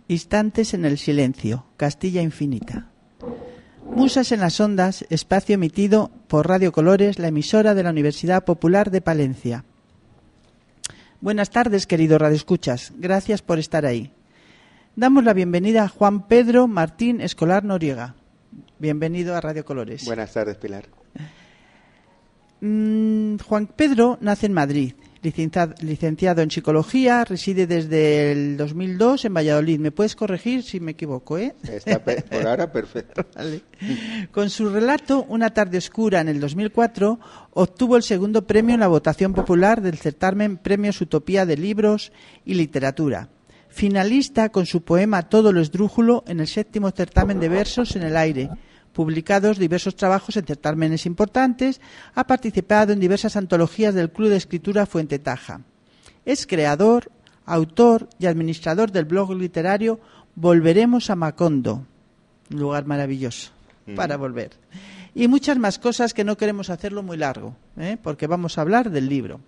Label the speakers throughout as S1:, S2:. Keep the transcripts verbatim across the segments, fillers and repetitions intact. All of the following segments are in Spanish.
S1: Instantes en el silencio, Castilla infinita. Musas en las ondas, espacio emitido por Radio Colores, la emisora de la Universidad Popular de Palencia. Buenas tardes, queridos radioescuchas. Gracias por estar ahí. Damos la bienvenida a Juan Pedro Martín Escolar Noriega. Bienvenido a Radio Colores.
S2: Buenas tardes, Pilar.
S1: Mm, Juan Pedro nace en Madrid, licenciado, licenciado en Psicología, reside desde el dos mil dos en Valladolid. ¿Me puedes corregir si me equivoco, eh?
S2: Está pe- por ahora perfecto.
S1: Vale. Con su relato Una tarde oscura en el dos mil cuatro obtuvo el segundo premio en la votación popular del certamen Premios Utopía de Libros y Literatura. Finalista con su poema Todo lo esdrújulo en el séptimo certamen de versos en el aire. Publicados diversos trabajos en certámenes importantes, ha participado en diversas antologías del Club de Escritura Fuente Taja. Es creador, autor y administrador del blog literario Volveremos a Macondo, un lugar maravilloso mm. para volver. Y muchas más cosas que no queremos hacerlo muy largo, ¿eh? porque vamos a hablar del libro.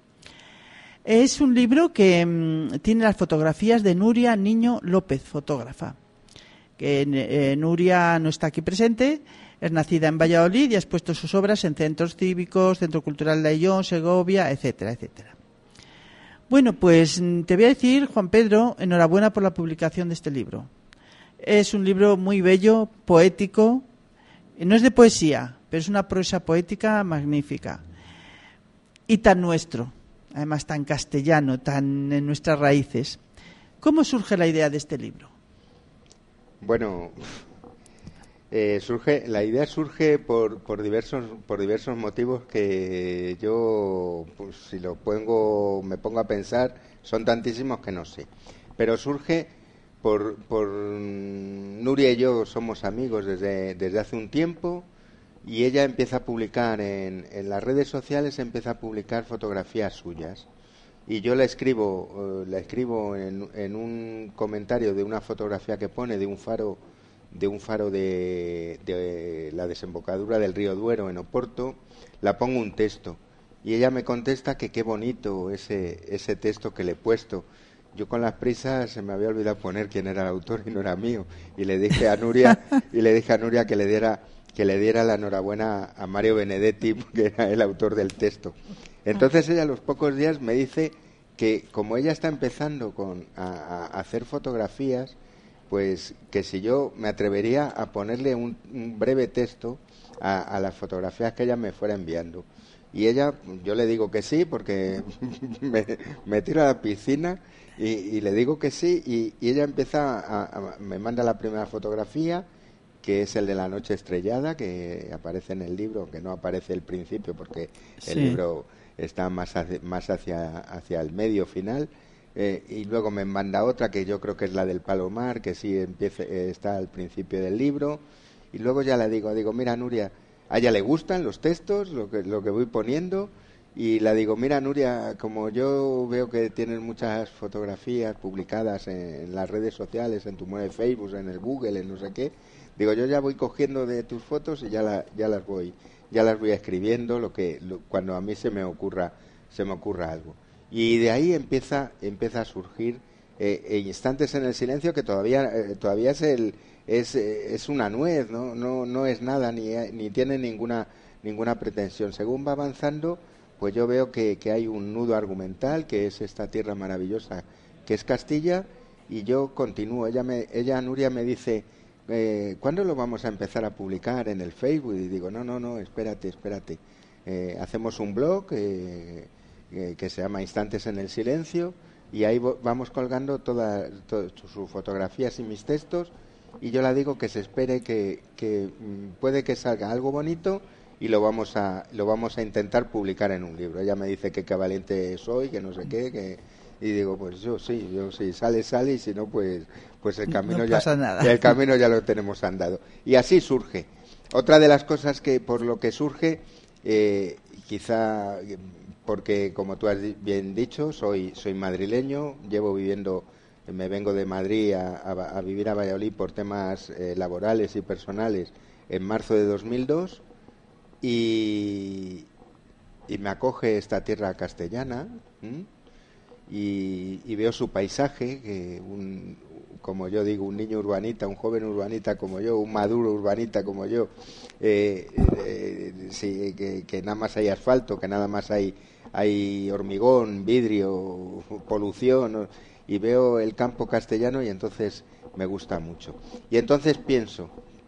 S1: Es un libro que mmm, tiene las fotografías de Nuria Niño López, fotógrafa. Que eh, Nuria no está aquí presente, es nacida en Valladolid y ha expuesto sus obras en centros cívicos, Centro Cultural de Ayllón, Segovia, etcétera, etcétera. Bueno, pues te voy a decir, Juan Pedro, enhorabuena por la publicación de este libro. Es un libro muy bello, poético, no es de poesía, pero es una prosa poética magnífica y tan nuestro, además tan castellano, tan en nuestras raíces. ¿Cómo surge la idea de este libro?
S2: Bueno, eh, surge la idea surge por, por diversos por diversos motivos que yo, pues, si lo pongo me pongo a pensar, son tantísimos que no sé. Pero surge por por Nuria y yo somos amigos desde desde hace un tiempo y ella empieza a publicar en, en las redes sociales empieza a publicar fotografías suyas. Y yo la escribo, uh, la escribo en, en un comentario de una fotografía que pone de un faro, de un faro de, de la desembocadura del río Duero en Oporto, la pongo un texto y ella me contesta que qué bonito ese ese texto que le he puesto. Yo con las prisas se me había olvidado poner quién era el autor y no era mío y le dije a Nuria y le dije a Nuria que le diera que le diera la enhorabuena a Mario Benedetti, que era el autor del texto. Entonces ella a los pocos días me dice que como ella está empezando con, a, a hacer fotografías, pues que si yo me atrevería a ponerle un, un breve texto a, a las fotografías que ella me fuera enviando. Y ella, yo le digo que sí, porque me, me tiro a la piscina y, y le digo que sí, y, y ella empieza a, a, me manda la primera fotografía, que es el de la noche estrellada, que aparece en el libro, que no aparece el principio, porque el sí. libro está más hacia, más hacia, hacia el medio final, eh, y luego me manda otra que yo creo que es la del Palomar, que sí empieza, eh, está al principio del libro, y luego ya le digo, digo, mira Nuria, a ella le gustan los textos, lo que, lo que voy poniendo, y la digo, mira Nuria, como yo veo que tienes muchas fotografías publicadas en, en las redes sociales, en tu muro de Facebook, en el Google, en no sé qué, digo, yo ya voy cogiendo de tus fotos y ya, la, ya las voy ya las voy escribiendo lo que lo, cuando a mí se me ocurra se me ocurra algo. Y de ahí empieza empieza a surgir eh, eh, Instantes en el silencio, que todavía eh, todavía es el es eh, es una nuez, no no no es nada ni ni tiene ninguna ninguna pretensión. Según va avanzando, pues yo veo que que hay un nudo argumental, que es esta tierra maravillosa que es Castilla, y yo continúo. Ella me ella Nuria me dice, Eh, ¿cuándo lo vamos a empezar a publicar en el Facebook? Y digo, no, no, no, espérate, espérate. Eh, hacemos un blog eh, eh, que se llama Instantes en el Silencio y ahí vo- vamos colgando todas to- sus fotografías y mis textos, y yo la digo que se espere que, que mm, puede que salga algo bonito y lo vamos a lo vamos a intentar publicar en un libro. Ella me dice que qué valiente soy, que no sé qué, que... Y digo, pues yo sí, yo sí, sale, sale, y si no, pues pues el camino
S1: no
S2: ya
S1: pasa nada.
S2: el camino ya lo tenemos andado. Y así surge. Otra de las cosas que por lo que surge, eh, quizá porque, como tú has bien dicho, soy soy madrileño, llevo viviendo, me vengo de Madrid a, a, a vivir a Valladolid por temas eh, laborales y personales en marzo de dos mil dos, y, y me acoge esta tierra castellana. ¿m? Y, y veo su paisaje, que un, como yo digo, un niño urbanita, un joven urbanita como yo, un maduro urbanita como yo, eh, eh, sí, que, que nada más hay asfalto, que nada más hay, hay hormigón, vidrio, polución, ¿no? Y veo el campo castellano y entonces me gusta mucho. Y entonces pienso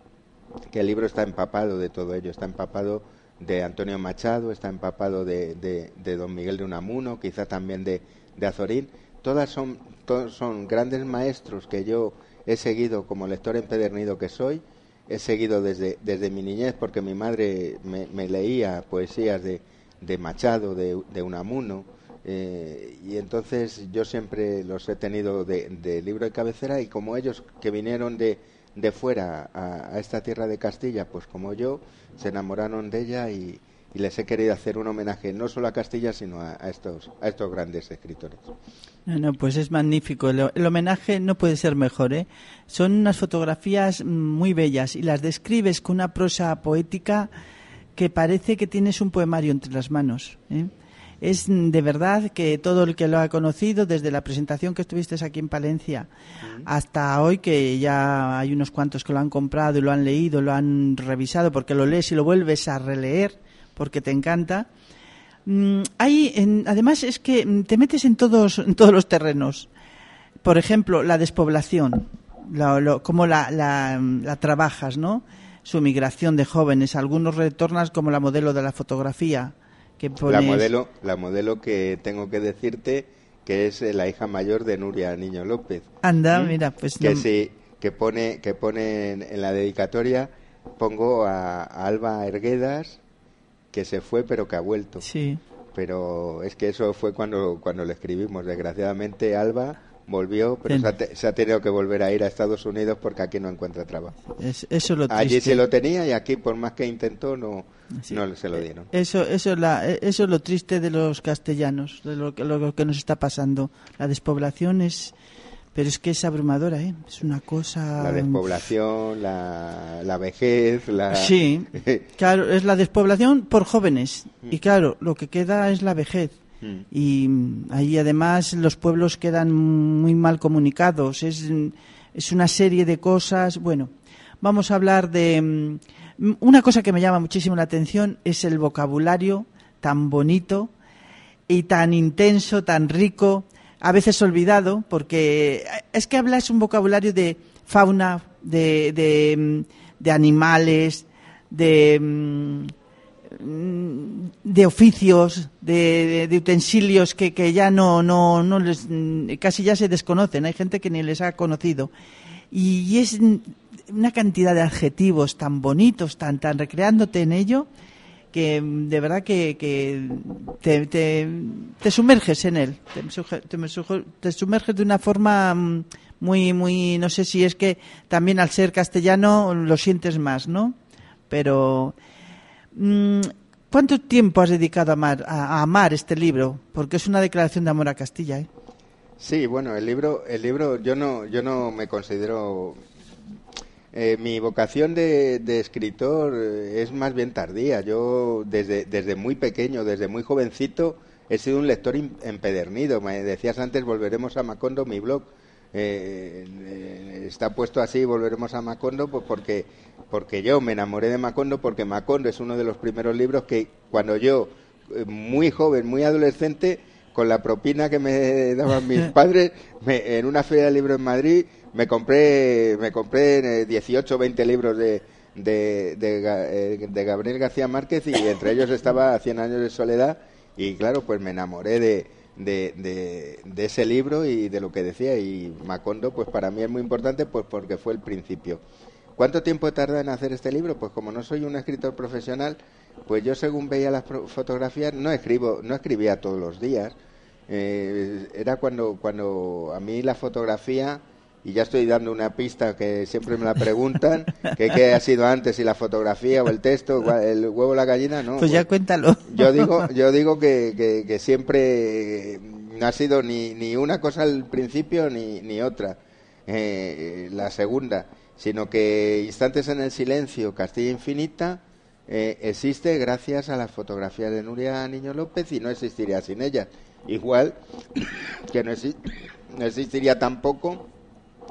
S2: que el libro está empapado de todo ello, está empapado de Antonio Machado, está empapado de, de, de Don Miguel de Unamuno, quizá también de, de Azorín. Todas son, todos son grandes maestros que yo he seguido como lector empedernido que soy, he seguido desde, desde mi niñez, porque mi madre me, me leía poesías de, de Machado, de, de Unamuno, eh, y entonces yo siempre los he tenido de, de libro de cabecera, y como ellos que vinieron de de fuera a, a esta tierra de Castilla, pues como yo, se enamoraron de ella y, y les he querido hacer un homenaje no solo a Castilla, sino a, a estos a estos grandes escritores.
S1: No, no, pues es magnífico. El, el homenaje no puede ser mejor, ¿eh? Son unas fotografías muy bellas y las describes con una prosa poética que parece que tienes un poemario entre las manos, ¿eh? Es de verdad que todo el que lo ha conocido, desde la presentación que estuviste aquí en Palencia uh-huh. hasta hoy, que ya hay unos cuantos que lo han comprado y lo han leído, lo han revisado, porque lo lees y lo vuelves a releer porque te encanta. Mm, hay, en, además es que te metes en todos, en todos los terrenos. Por ejemplo, la despoblación, lo, lo, cómo la, la, la trabajas, ¿no? Su migración de jóvenes, algunos retornas como la modelo de la fotografía. Que pones...
S2: La modelo, la modelo que tengo que decirte que es la hija mayor de Nuria Niño López.
S1: Anda, ¿Mm? mira, pues
S2: que
S1: no...
S2: sí, que pone, que pone en, en la dedicatoria pongo a, a Alba Erguedas, que se fue pero que ha vuelto.
S1: Sí.
S2: Pero es que eso fue cuando cuando le escribimos. Desgraciadamente Alba volvió, pero se ha, te, se ha tenido que volver a ir a Estados Unidos porque aquí no encuentra trabajo.
S1: Es, eso es lo triste.
S2: Allí se lo tenía y aquí por más que intentó no, sí. no se lo dieron.
S1: Eso, eso, es la, eso es lo triste de los castellanos, de lo, lo que nos está pasando. La despoblación es... Pero es que es abrumadora, ¿eh? Es una cosa...
S2: La despoblación, la, la vejez, la...
S1: Sí, claro, es la despoblación por jóvenes. Y claro, lo que queda es la vejez. Y ahí además los pueblos quedan muy mal comunicados. Es, es una serie de cosas. Bueno, vamos a hablar de... Una cosa que me llama muchísimo la atención es el vocabulario tan bonito y tan intenso, tan rico, a veces olvidado, porque es que hablas un vocabulario de fauna, de, de, de animales, de... de oficios, de, de, de utensilios que, que ya no, no, no les, casi ya se desconocen. Hay gente que ni les ha conocido. Y, y es una cantidad de adjetivos tan bonitos, tan, tan recreándote en ello, que de verdad que, que te, te, te sumerges en él. Te, te, te sumerges de una forma muy, muy, no sé si es que también al ser castellano lo sientes más, ¿no? Pero... ¿cuánto tiempo has dedicado a amar, a, a amar este libro? Porque es una declaración de amor a Castilla, ¿eh?
S2: Sí, bueno, el libro, el libro, yo no, yo no me considero, eh, mi vocación de, de escritor es más bien tardía. Yo desde, desde muy pequeño, desde muy jovencito, he sido un lector empedernido. Me decías antes, volveremos a Macondo, mi blog. Eh, eh, está puesto así, volveremos a Macondo, pues porque porque yo me enamoré de Macondo, porque Macondo es uno de los primeros libros que cuando yo, eh, muy joven, muy adolescente, con la propina que me daban mis padres, me, en una feria de libros en Madrid, me compré me compré dieciocho o veinte libros de de, de, de Gabriel García Márquez, y entre ellos estaba Cien años de soledad, y claro, pues me enamoré de De, de, de ese libro y de lo que decía, y Macondo pues para mí es muy importante, pues porque fue el principio. ¿Cuánto tiempo he tardado en hacer este libro? Pues como no soy un escritor profesional, pues yo según veía las fotografías no escribo no escribía todos los días. Eh, era cuando cuando a mí la fotografía, y ya estoy dando una pista que siempre me la preguntan, que qué ha sido antes, si la fotografía o el texto, el huevo o la gallina, ¿no?
S1: Pues ya cuéntalo.
S2: Yo digo, yo digo que, que, que siempre no ha sido ni, ni una cosa al principio ni, ni otra, eh, la segunda, sino que Instantes en el silencio, Castilla Infinita, eh, existe gracias a las fotografías de Nuria Niño López, y no existiría sin ellas. Igual que no, exi- no existiría tampoco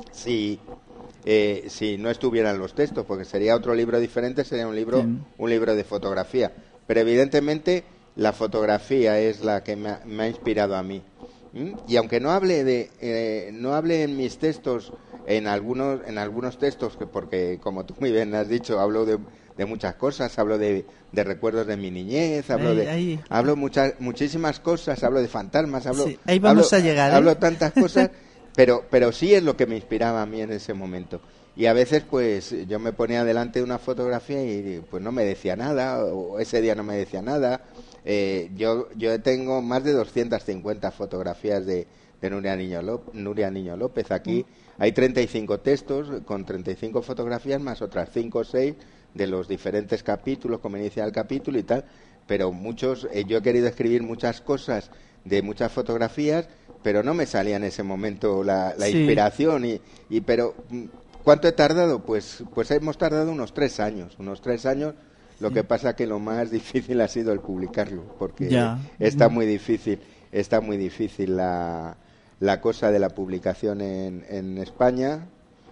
S2: si, eh, si no estuvieran los textos, porque sería otro libro diferente, sería un libro, sí. un libro de fotografía. Pero evidentemente la fotografía es la que me ha, me ha inspirado a mí. ¿Mm? Y aunque no hable de, eh, no hable en mis textos, en algunos, en algunos textos, que porque como tú muy bien has dicho, hablo de, de muchas cosas, hablo de, de recuerdos de mi niñez, hablo
S1: ahí,
S2: de,
S1: ahí.
S2: hablo muchas, muchísimas cosas, hablo de fantasmas, hablo,
S1: sí, ahí vamos
S2: hablo,
S1: a llegar, ¿eh?
S2: hablo tantas cosas, pero, pero sí es lo que me inspiraba a mí en ese momento. Y a veces pues yo me ponía delante de una fotografía y pues no me decía nada, o ese día no me decía nada. Eh, yo yo tengo más de doscientas cincuenta fotografías de, de Nuria Niño López, Nuria Niño López. Aquí mm. hay treinta y cinco textos con treinta y cinco fotografías más otras cinco o seis de los diferentes capítulos, como inicia el capítulo y tal. Pero muchos, eh, yo he querido escribir muchas cosas de muchas fotografías, pero no me salía en ese momento la, la sí. inspiración y, y pero ¿cuánto he tardado? Pues pues hemos tardado unos tres años, unos tres años. Lo sí. que pasa que lo más difícil ha sido el publicarlo, porque ya. está muy difícil, está muy difícil la, la cosa de la publicación en, en España,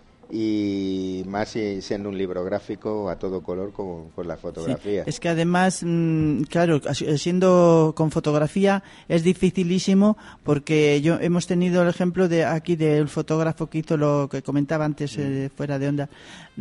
S2: y más si, siendo un libro gráfico a todo color con, con la fotografía.
S1: Sí, es que además, mmm, claro, siendo con fotografía es dificilísimo, porque yo hemos tenido el ejemplo de aquí del fotógrafo que hizo lo que comentaba antes mm. eh, fuera de onda,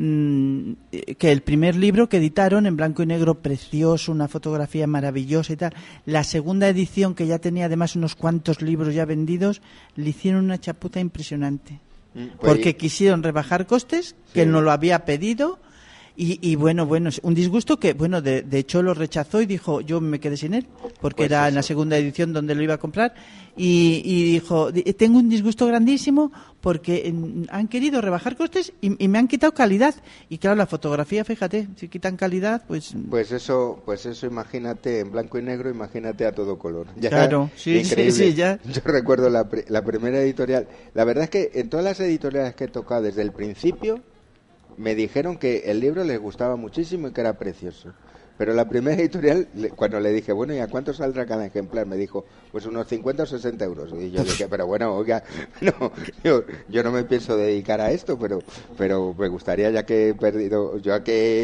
S1: mmm, que el primer libro que editaron en blanco y negro, precioso, una fotografía maravillosa y tal, la segunda edición, que ya tenía además unos cuantos libros ya vendidos, le hicieron una chapuza impresionante. Pues porque quisieron rebajar costes, que sí. no lo había pedido, y, y bueno, bueno, un disgusto que, bueno, de, de hecho lo rechazó y dijo, yo me quedé sin él, porque pues era eso. En la segunda edición donde lo iba a comprar, y, y dijo, tengo un disgusto grandísimo porque han querido rebajar costes y, y me han quitado calidad. Y claro, la fotografía, fíjate, si quitan calidad, pues...
S2: Pues eso, pues eso imagínate, en blanco y negro, imagínate a todo color. Ya,
S1: claro, sí,
S2: increíble.
S1: sí, sí, ya.
S2: Yo recuerdo la, la primera editorial, la verdad es que en todas las editoriales que he tocado desde el principio, me dijeron que el libro les gustaba muchísimo y que era precioso. Pero la primera editorial, cuando le dije, bueno, ¿y a cuánto saldrá cada ejemplar? Me dijo, pues unos cincuenta o sesenta euros. Y yo dije, pero bueno, oiga, no, yo, yo no me pienso dedicar a esto, pero pero me gustaría, ya que he perdido, ya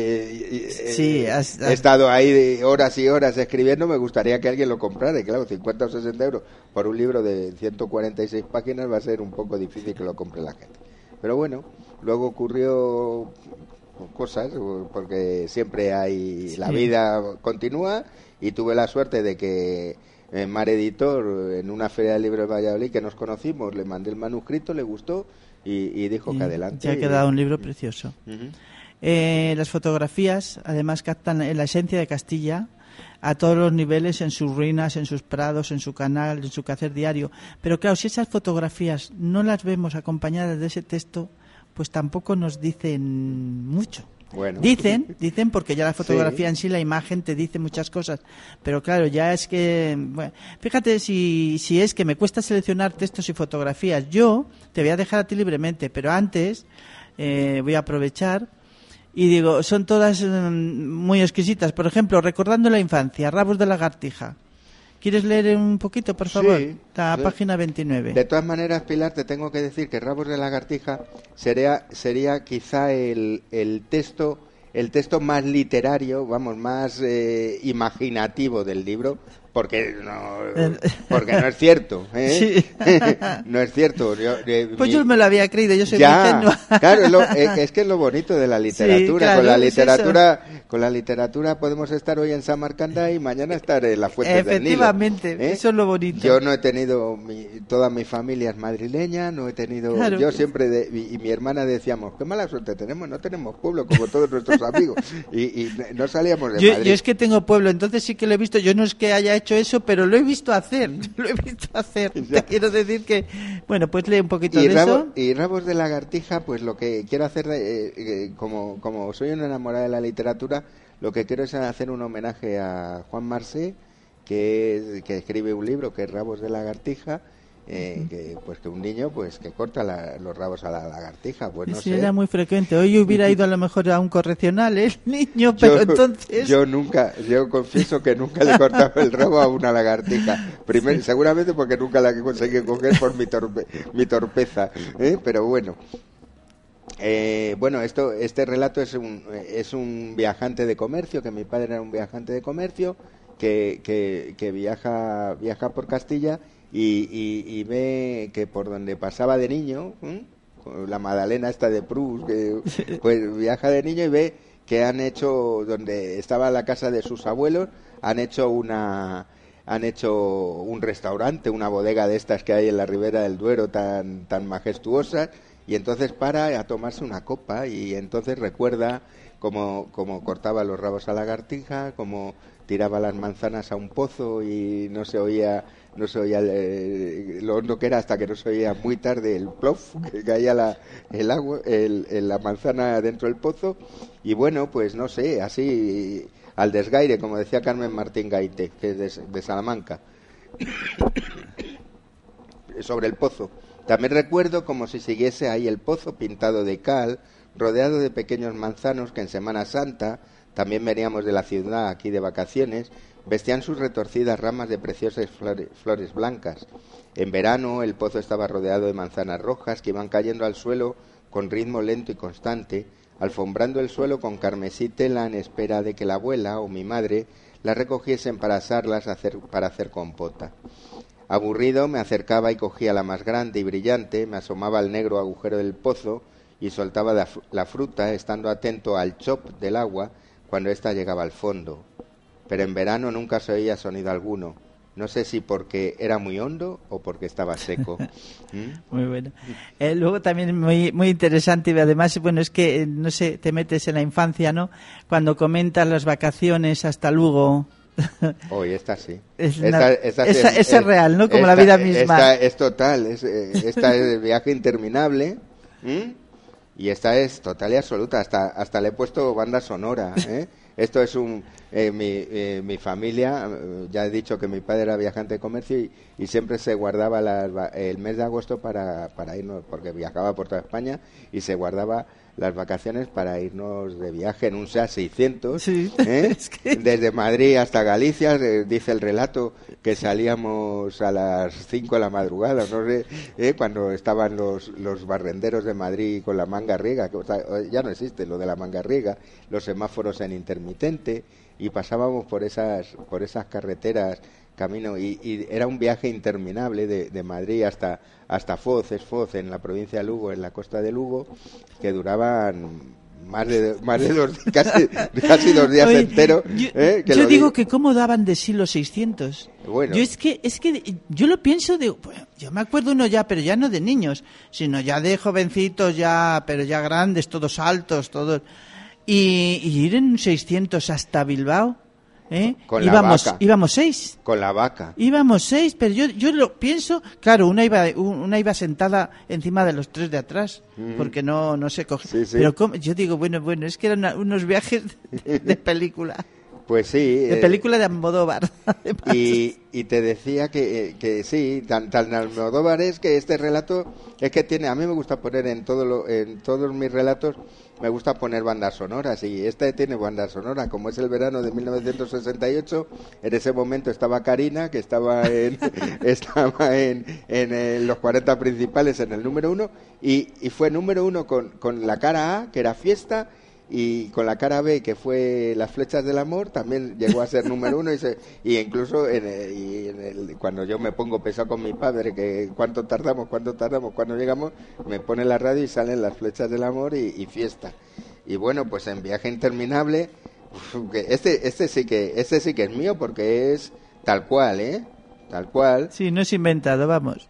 S2: que eh,
S1: sí, has, has...
S2: he estado ahí de horas y horas escribiendo, me gustaría que alguien lo comprara. Y claro, cincuenta o sesenta euros por un libro de ciento cuarenta y seis páginas va a ser un poco difícil que lo compre la gente. Pero bueno, luego ocurrió cosas, porque siempre hay, sí. la vida continúa, y tuve la suerte de que eh, Mar Editor, en una feria de libros de Valladolid que nos conocimos, le mandé el manuscrito, le gustó y, y dijo y que adelante.
S1: Ya ha quedado y... un libro precioso. Uh-huh. eh, las fotografías además captan la esencia de Castilla a todos los niveles, en sus ruinas, en sus prados, en su canal, en su quehacer diario. Pero claro, si esas fotografías no las vemos acompañadas de ese texto, pues tampoco nos dicen mucho.
S2: Bueno.
S1: Dicen, dicen porque ya la fotografía sí. en sí, la imagen te dice muchas cosas, pero claro, ya es que, bueno, fíjate si, si es que me cuesta seleccionar textos y fotografías. Yo te voy a dejar a ti libremente, pero antes eh, voy a aprovechar y digo, son todas um, muy exquisitas. Por ejemplo, recordando la infancia, Rabos de lagartija. ¿Quieres leer un poquito, por favor?
S2: Sí,
S1: la
S2: sí.
S1: página veintinueve.
S2: De todas maneras, Pilar, te tengo que decir que Rabos de lagartija sería, sería quizá el, el texto el texto más literario, vamos, más eh, imaginativo del libro, porque no, porque no es cierto, ¿eh? Sí. No es cierto. Yo, eh,
S1: pues
S2: mi...
S1: yo me lo había creído, yo soy
S2: ya,
S1: muy ingenua.
S2: Claro, es, lo, es, es que es lo bonito de la literatura. Sí, claro, con la literatura, es con la literatura podemos estar hoy en Samarcanda y mañana estar en la Fuente del Nilo.
S1: Efectivamente, ¿eh? Eso es lo bonito.
S2: Yo no he tenido, mi, toda mi familia es madrileña, no he tenido, claro, yo siempre, de, y, y mi hermana decíamos, qué mala suerte tenemos, no tenemos pueblo como todos nuestros amigos, y, y no salíamos de
S1: yo,
S2: Madrid.
S1: Yo es que tengo pueblo, entonces sí que lo he visto, yo no es que haya hecho eso, pero lo he visto hacer, lo he visto hacer. Te quiero decir que, bueno, pues lee un poquito
S2: y
S1: de
S2: rabo,
S1: eso.
S2: Y Rabos de lagartija, pues lo que quiero hacer, eh, eh, como, como soy una enamorada de la literatura, lo que quiero es hacer un homenaje a Juan Marsé, que, es, que escribe un libro que es Rabos de lagartija, eh, uh-huh. que pues que un niño pues que corta la, los rabos a la lagartija, pues no
S1: sí,
S2: sé.
S1: Era muy frecuente. Hoy hubiera ido a lo mejor a un correccional el niño, pero
S2: yo,
S1: entonces
S2: yo nunca, yo confieso que nunca le he cortado el rabo a una lagartija. Primero, sí. Seguramente porque nunca la conseguí coger por mi torpe, mi torpeza, ¿eh? Pero bueno. Eh, bueno, esto, este relato es un, es un viajante de comercio, que mi padre era un viajante de comercio, que, que, que viaja, viaja por Castilla y, y, y ve que por donde pasaba de niño, ¿eh? la Madalena esta de Proust, que pues viaja de niño y ve que han hecho, donde estaba la casa de sus abuelos, han hecho una... han hecho un restaurante, una bodega de estas que hay en la Ribera del Duero tan, tan majestuosas, y entonces para a tomarse una copa y entonces recuerda cómo, cómo cortaba los rabos a la lagartija, cómo tiraba las manzanas a un pozo y no se oía no se oía el, lo hondo que era hasta que no se oía muy tarde el plof que caía la, el agua el, el, la manzana dentro del pozo. Y bueno, pues no sé, así al desgaire, como decía Carmen Martín Gaite, que es de, de Salamanca, sobre el pozo. También recuerdo como si siguiese ahí el pozo pintado de cal, rodeado de pequeños manzanos que en Semana Santa, también veníamos de la ciudad aquí de vacaciones, vestían sus retorcidas ramas de preciosas flores, flores blancas. En verano el pozo estaba rodeado de manzanas rojas que iban cayendo al suelo con ritmo lento y constante, alfombrando el suelo con carmesí tela en espera de que la abuela o mi madre las recogiesen para asarlas hacer, para hacer compota. Aburrido me acercaba y cogía la más grande y brillante, me asomaba al negro agujero del pozo y soltaba la, la fruta, estando atento al chop del agua cuando ésta llegaba al fondo. Pero en verano nunca se oía sonido alguno. No sé si porque era muy hondo o porque estaba seco. ¿Mm?
S1: Muy bueno. Eh, luego también muy muy interesante y además, bueno, es que, eh, no sé, te metes en la infancia, ¿no? Cuando comentas las vacaciones hasta Lugo.
S2: Hoy esta sí.
S1: Es
S2: esta,
S1: una,
S2: esta
S1: esa,
S2: es,
S1: esa es real, ¿no? Como
S2: esta,
S1: la vida misma.
S2: Esta es total. Es, esta es el viaje interminable. ¿Mm? Y esta es total y absoluta. Hasta, hasta le he puesto banda sonora, ¿eh? Esto es un... Eh, mi, eh, mi familia, ya he dicho que mi padre era viajante de comercio y, y siempre se guardaba las, el mes de agosto para, para irnos, porque viajaba por toda España y se guardaba las vacaciones para irnos de viaje en un SEAT seiscientos,
S1: sí,
S2: ¿eh?
S1: es que...
S2: desde Madrid hasta Galicia. Eh, dice el relato que salíamos a las cinco de la madrugada, no sé, ¿eh? Cuando estaban los, los barrenderos de Madrid con la manga riega, que o sea, ya no existe lo de la manga riega, los semáforos en intermitente, y pasábamos por esas por esas carreteras camino y, y era un viaje interminable de, de Madrid hasta hasta Foz, es Foz, en la provincia de Lugo, en la costa de Lugo, que duraban más de más de dos casi casi dos días
S1: Oye,
S2: enteros.
S1: Yo,
S2: ¿eh? que
S1: yo
S2: lo
S1: digo
S2: digo.
S1: que cómo daban de sí los seiscientos.
S2: Bueno.
S1: Yo es que es que yo lo pienso de, bueno, yo me acuerdo uno ya, pero ya no de niños, sino ya de jovencitos ya, pero ya grandes, todos altos, todos. Y, y ir en seiscientos hasta Bilbao, ¿eh?
S2: Con
S1: íbamos,
S2: la vaca.
S1: íbamos seis.
S2: Con la vaca.
S1: Íbamos seis, pero yo yo lo pienso, claro, una iba una iba sentada encima de los tres de atrás, mm. porque no no se coge.
S2: Sí, sí.
S1: Pero ¿cómo? Yo digo, bueno, bueno, es que eran unos viajes de, de película.
S2: Pues sí.
S1: De
S2: eh,
S1: película de Almodóvar.
S2: Y, y te decía que, que sí, tan, tan Almodóvar es que este relato es que tiene, a mí me gusta poner en todo lo, en todos mis relatos, me gusta poner bandas sonoras, y este tiene banda sonora, como es el verano de mil novecientos sesenta y ocho, en ese momento estaba Karina, que estaba en estaba en, en, en los cuarenta principales, en el número uno, y, y fue número uno con, con la cara A, que era Fiesta, y con la cara B, que fue Las flechas del amor, también llegó a ser número uno, y, se, y incluso en el, y en el, cuando yo me pongo pesado con mi padre, que cuánto tardamos, cuánto tardamos, cuando llegamos, me pone la radio y salen Las flechas del amor y, y Fiesta. Y bueno, pues en Viaje interminable, uf, que este, este sí que, este sí que es mío, porque es tal cual, ¿eh? Tal cual.
S1: Sí, no es inventado, vamos.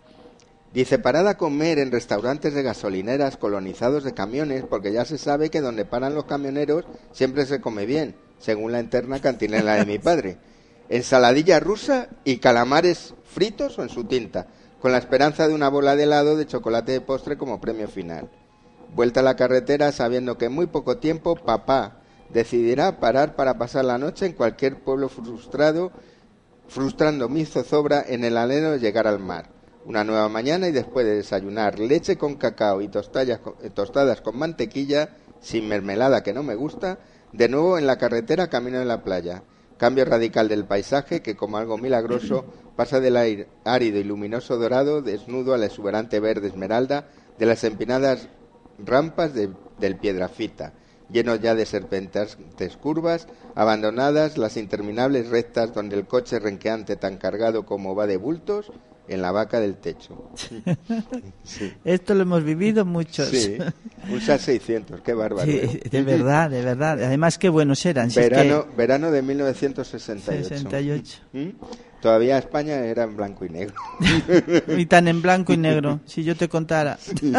S2: Dice, parada a comer en restaurantes de gasolineras colonizados de camiones, porque ya se sabe que donde paran los camioneros siempre se come bien, según la interna cantinela de mi padre. Ensaladilla rusa y calamares fritos o en su tinta, con la esperanza de una bola de helado de chocolate de postre como premio final. Vuelta a la carretera sabiendo que en muy poco tiempo papá decidirá parar para pasar la noche en cualquier pueblo frustrado, frustrando mi zozobra en el anhelo de llegar al mar. Una nueva mañana y después de desayunar leche con cacao y tostadas con, eh, tostadas con mantequilla, sin mermelada que no me gusta, de nuevo en la carretera camino de la playa. Cambio radical del paisaje que, como algo milagroso, pasa del aire árido y luminoso dorado desnudo al exuberante verde esmeralda de las empinadas rampas de, del Piedrafita, llenos ya de serpentes curvas, abandonadas las interminables rectas donde el coche renqueante tan cargado como va de bultos en la vaca del techo.
S1: Sí. Esto lo hemos vivido muchos.
S2: Sí, un S A seiscientos, qué bárbaro.
S1: Sí,
S2: ¿eh?
S1: De verdad, de verdad. Además, qué buenos eran. Si
S2: verano,
S1: es que...
S2: verano de mil novecientos sesenta y ocho.
S1: sesenta y ocho.
S2: ¿Mm? Todavía España era en blanco y negro.
S1: Y tan en blanco y negro, si yo te contara. Sí.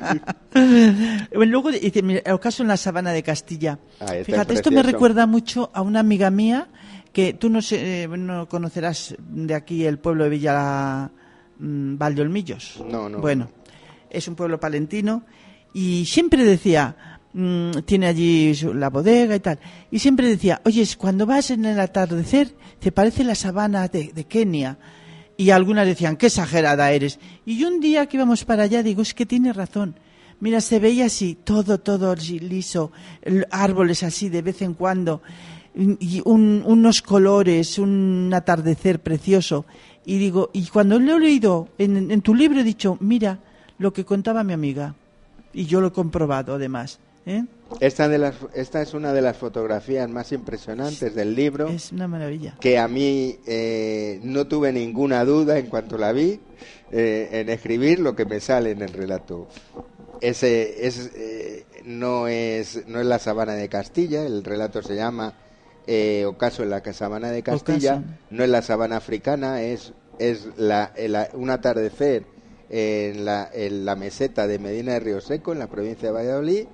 S1: Bueno, luego dice, el caso en la sabana de Castilla.
S2: Ah,
S1: fíjate, esto me recuerda mucho a una amiga mía que tú no sé, no conocerás de aquí el pueblo de Villa mmm, Valdeolmillos.
S2: No, no.
S1: Bueno, es un pueblo palentino y siempre decía, mmm, tiene allí su, la bodega y tal, y siempre decía, oye, cuando vas en el atardecer te parece la sabana de, de Kenia. Y algunas decían, qué exagerada eres. Y yo un día que íbamos para allá digo, es que tiene razón. Mira, se veía así, todo, todo liso, árboles así de vez en cuando, y un, unos colores, un atardecer precioso. Y digo, y cuando lo he leído en, en tu libro he dicho, mira lo que contaba mi amiga. Y yo lo he comprobado además. ¿eh?
S2: Esta, de las, esta es una de las fotografías más impresionantes del libro.
S1: Es una maravilla.
S2: Que a mí eh, no tuve ninguna duda en cuanto la vi eh, en escribir lo que me sale en el relato. Ese es, eh, no es no es la sabana de Castilla, el relato se llama eh, Ocaso en la sabana de Castilla. Ocaso. No es la sabana africana, es es la, la, un atardecer en la, en la meseta de Medina de Río Seco, en la provincia de Valladolid.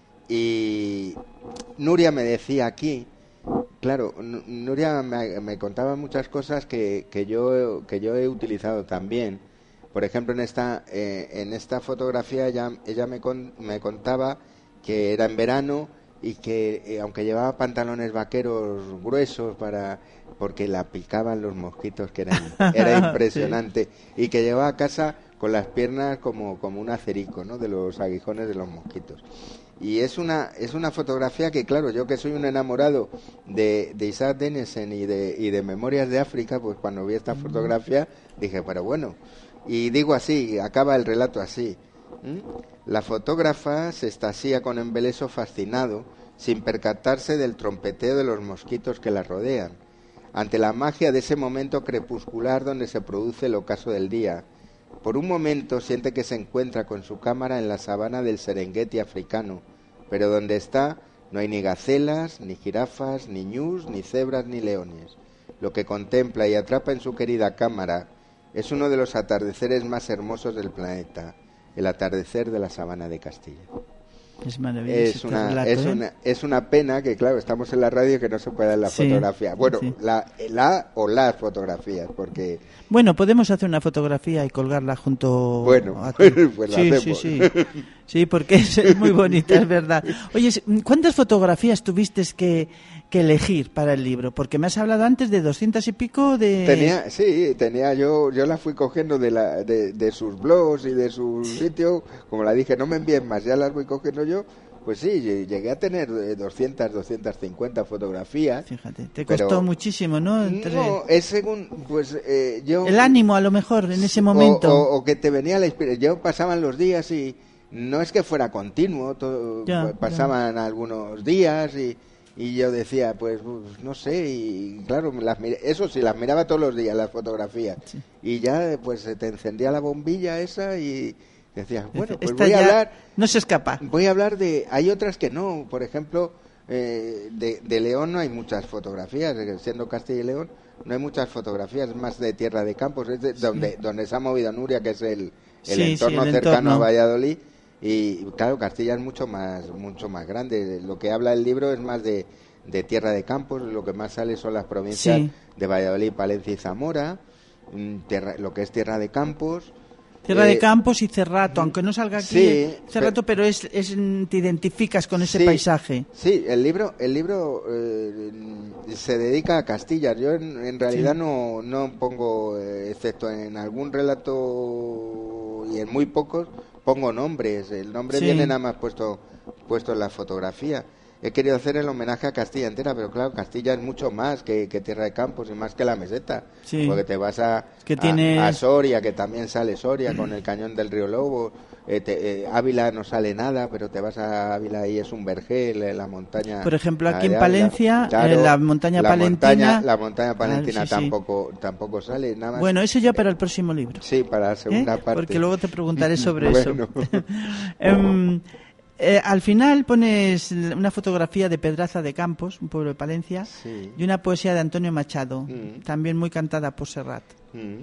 S2: Y Nuria me decía aquí, claro, Nuria me, me contaba muchas cosas que, que yo que yo he utilizado también. Por ejemplo, en esta eh, en esta fotografía ella, ella me, con, me contaba que era en verano y que eh, aunque llevaba pantalones vaqueros gruesos para porque la picaban los mosquitos, que era, era impresionante, sí. Y que llevaba a casa con las piernas como, como un acerico, ¿no?, de los aguijones de los mosquitos. Y es una es una fotografía que, claro, yo que soy un enamorado de, de Isaac Dinesen y de, y de Memorias de África, pues cuando vi esta fotografía dije, pero bueno, y digo así, acaba el relato así. ¿Mm? La fotógrafa se extasía con embeleso fascinado, sin percatarse del trompeteo de los mosquitos que la rodean, ante la magia de ese momento crepuscular donde se produce el ocaso del día. Por un momento siente que se encuentra con su cámara en la sabana del Serengeti africano, pero donde está no hay ni gacelas, ni jirafas, ni ñus, ni cebras, ni leones. Lo que contempla y atrapa en su querida cámara es uno de los atardeceres más hermosos del planeta, el atardecer de la sabana de Castilla.
S1: Es maravilloso.
S2: Es una, relato, es, ¿eh? una, es una pena que, claro, estamos en la radio y que no se pueda ver la sí, fotografía. Bueno, sí. la, la o las fotografías, porque...
S1: Bueno, podemos hacer una fotografía y colgarla junto
S2: bueno,
S1: a ti.
S2: Pues
S1: sí,
S2: la
S1: sí, sí, sí, porque es muy bonita, es verdad. Oye, ¿cuántas fotografías tuviste que, que elegir para el libro? Porque me has hablado antes de doscientas y pico de...
S2: Tenía, sí, tenía yo, yo las fui cogiendo de, la, de, de sus blogs y de sus sitios, como la dije, no me envíen más, ya las voy cogiendo yo. Pues sí, llegué a tener doscientas, doscientas cincuenta fotografías.
S1: Fíjate, te costó pero, muchísimo, ¿no? Entre...
S2: No, es según, pues eh, yo...
S1: El ánimo, a lo mejor, en ese momento.
S2: O, o, o que te venía la inspiración. Yo pasaban los días y no es que fuera continuo, todo, ya, pasaban ya. algunos días y, y yo decía, pues, no sé, y claro, las mir- eso sí, las miraba todos los días, las fotografías. Sí. Y ya, pues, se te encendía la bombilla esa y... Decías, bueno, pues
S1: Esta
S2: voy a hablar...
S1: No se escapa.
S2: Voy a hablar de... Hay otras que no. Por ejemplo, eh, de, de León no hay muchas fotografías. Siendo Castilla y León, no hay muchas fotografías. Es más de Tierra de Campos, es de, sí. donde, donde se ha movido Nuria, que es el, el
S1: sí,
S2: entorno
S1: sí, el
S2: cercano
S1: entorno.
S2: a Valladolid. Y claro, Castilla es mucho más mucho más grande. Lo que habla el libro es más de, de Tierra de Campos. Lo que más sale son las provincias sí. de Valladolid, Palencia y Zamora. Tierra, lo que es Tierra de Campos...
S1: Tierra eh, de Campos y Cerrato, aunque no salga aquí
S2: sí,
S1: Cerrato, pero, pero es, es te identificas con ese
S2: sí,
S1: paisaje.
S2: Sí, el libro el libro eh, se dedica a Castilla. Yo en, en realidad sí. no, no pongo, eh, excepto en algún relato y en muy pocos, pongo nombres. El nombre sí. viene nada más puesto puesto en la fotografía. he querido hacer el homenaje a Castilla entera, pero claro, Castilla es mucho más que, que Tierra de Campos y más que la meseta,
S1: sí.
S2: porque te vas a,
S1: que tiene...
S2: a, a Soria, que también sale Soria con el cañón del río Lobo, eh, te, eh, Ávila no sale nada, pero te vas a Ávila y es un vergel, eh, la montaña...
S1: Por ejemplo, aquí en Palencia,
S2: claro,
S1: eh, la montaña
S2: la
S1: palentina...
S2: Montaña, la montaña palentina
S1: ah, sí,
S2: tampoco, sí. tampoco sale, nada más.
S1: Bueno, eso ya para el próximo libro.
S2: Sí, para la segunda
S1: ¿Eh?
S2: parte.
S1: Porque luego te preguntaré sobre
S2: bueno.
S1: eso. um, Eh, al final pones una fotografía de Pedraza de Campos, un pueblo de Palencia,
S2: sí.
S1: y una poesía de Antonio Machado,
S2: mm.
S1: también muy cantada por Serrat.
S2: Mm.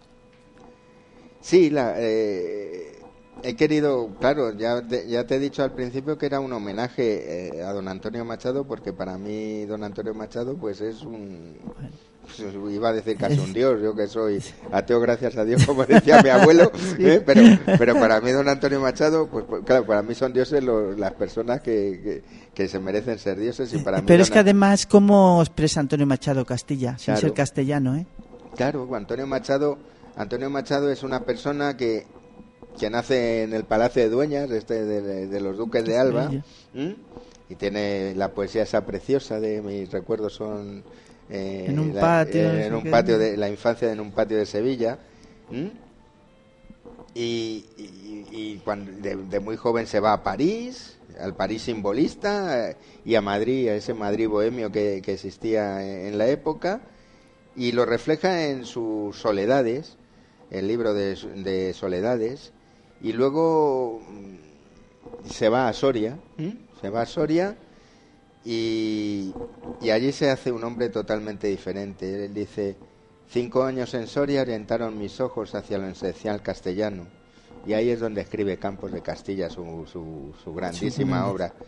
S2: Sí, la, eh, he querido, claro, ya, de, ya te he dicho al principio que era un homenaje eh, a don Antonio Machado, porque para mí don Antonio Machado pues es un... Bueno. Iba a decir casi un dios, yo que soy ateo gracias a Dios, como decía mi abuelo, sí. ¿eh? pero pero para mí don Antonio Machado, pues claro, para mí son dioses los, las personas que, que, que se merecen ser dioses y para mí...
S1: Pero es que además, ¿cómo expresa Antonio Machado Castilla? Sin
S2: claro.
S1: ser castellano, ¿eh?
S2: Claro, Antonio Machado, Antonio Machado es una persona que, que nace en el Palacio de Dueñas, este de, de los Duques de Alba, ¿m? y tiene la poesía esa preciosa de mis recuerdos son... Eh,
S1: en un
S2: la,
S1: patio,
S2: eh, en un patio de la infancia en un patio de Sevilla ¿m? y, y, y cuando de, de muy joven se va a París, al París simbolista, eh, y a Madrid, a ese Madrid bohemio que, que existía en, en la época, y lo refleja en sus Soledades, el libro de, de Soledades, y luego se va a Soria, ¿m? se va a Soria Y, y allí se hace un hombre totalmente diferente. Él dice: cinco años en Soria orientaron mis ojos hacia lo esencial castellano. Y ahí es donde escribe Campos de Castilla, su, su, su grandísima sí, obra.